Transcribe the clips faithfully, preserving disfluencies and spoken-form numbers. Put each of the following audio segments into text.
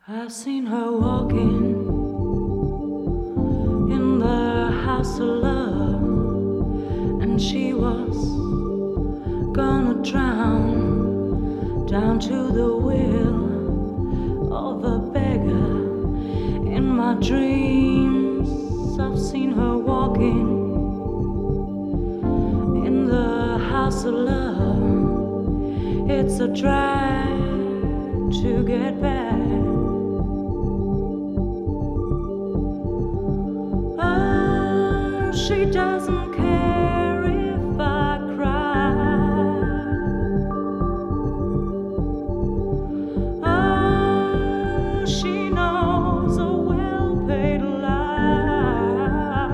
I've seen her walking in the house of love, and she was gonna drown down to the will of a beggar. In my dreams, I've seen her walking in the house of love. It's a drag to get back. She doesn't care if I cry. Oh, she knows a well-paid lie.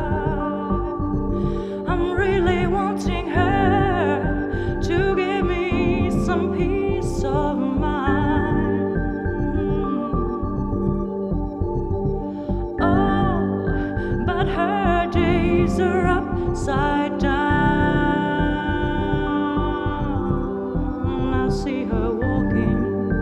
I'm really wanting her to give me some peace of mind. Oh, but her days are upside down. I see her walking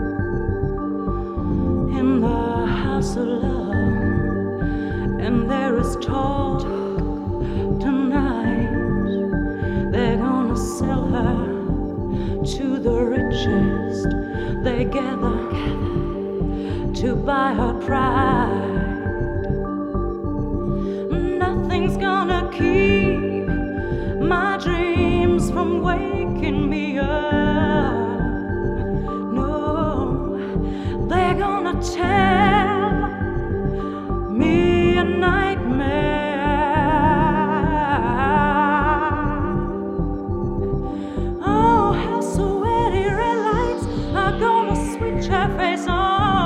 in the house of love, and there is talk tonight. They're gonna sell her to the richest. They gather to buy her pride. Nothing's gonna keep my dreams from waking me up. No, they're gonna tell me a nightmare. Oh, how sweaty red lights are gonna switch her face on.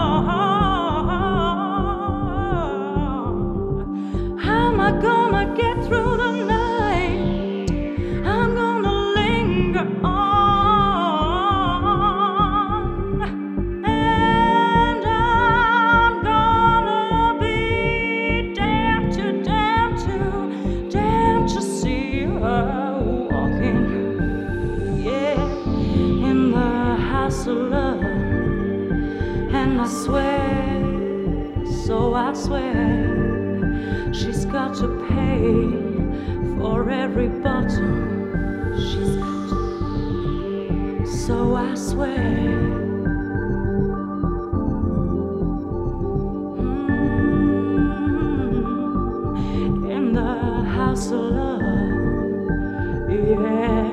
How am I gonna get through the night? I'm gonna linger on, and I'm gonna be damned to, damned to, damned to see her walking, yeah, in the house of love. And I swear, so I swear, she's got to pay for every bottle she's got. So I swear, mm, in the house of love, yeah.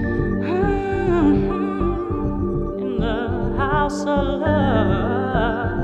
Mm, in the house of love.